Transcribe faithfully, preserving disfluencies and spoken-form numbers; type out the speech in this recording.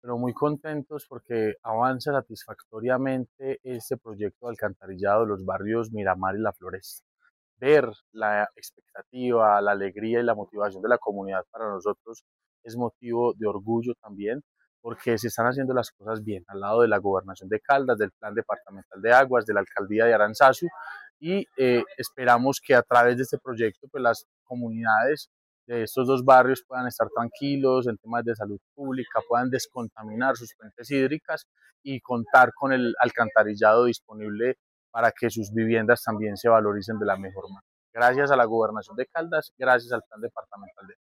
pero muy contentos porque avanza satisfactoriamente este proyecto de alcantarillado de los barrios Miramar y La Floresta. Ver la expectativa, la alegría y la motivación de la comunidad para nosotros es motivo de orgullo también, porque se están haciendo las cosas bien, al lado de la gobernación de Caldas, del plan departamental de aguas, de la alcaldía de Aranzazu, y eh, esperamos que a través de este proyecto pues las comunidades de estos dos barrios puedan estar tranquilos en temas de salud pública, puedan descontaminar sus fuentes hídricas y contar con el alcantarillado disponible para que sus viviendas también se valoricen de la mejor manera. Gracias a la gobernación de Caldas, gracias al plan departamental de